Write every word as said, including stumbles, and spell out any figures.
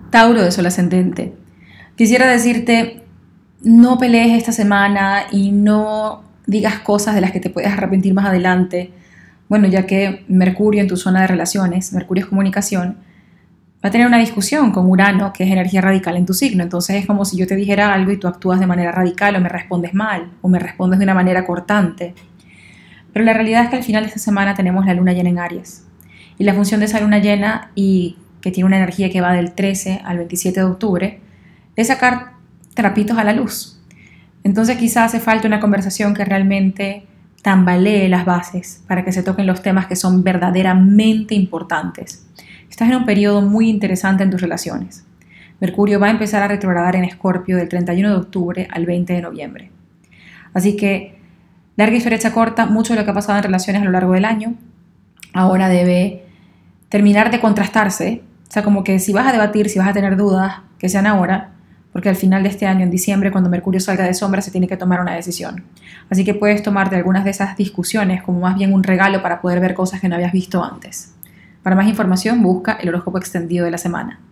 Tauro de Sol ascendente. Quisiera decirte, no pelees esta semana y no digas cosas de las que te puedes arrepentir más adelante. Bueno, ya que Mercurio en tu zona de relaciones, Mercurio es comunicación, va a tener una discusión con Urano, que es energía radical en tu signo. Entonces es como si yo te dijera algo y tú actúas de manera radical o me respondes mal o me respondes de una manera cortante. Pero la realidad es que al final de esta semana tenemos la luna llena en Aries. Y la función de esa luna llena, y que tiene una energía que va del trece al veintisiete de octubre, es sacar trapitos a la luz. Entonces quizás hace falta una conversación que realmente tambalee las bases para que se toquen los temas que son verdaderamente importantes. Estás en un periodo muy interesante en tus relaciones. Mercurio va a empezar a retrogradar en Escorpio del treinta y uno de octubre al veinte de noviembre. Así que, larga y fecha corta, mucho de lo que ha pasado en relaciones a lo largo del año ahora debe terminar de contrastarse. O sea, como que si vas a debatir, si vas a tener dudas, que sean ahora, porque al final de este año, en diciembre, cuando Mercurio salga de sombra, se tiene que tomar una decisión. Así que puedes tomarte algunas de esas discusiones como más bien un regalo para poder ver cosas que no habías visto antes. Para más información, busca el horóscopo extendido de la semana.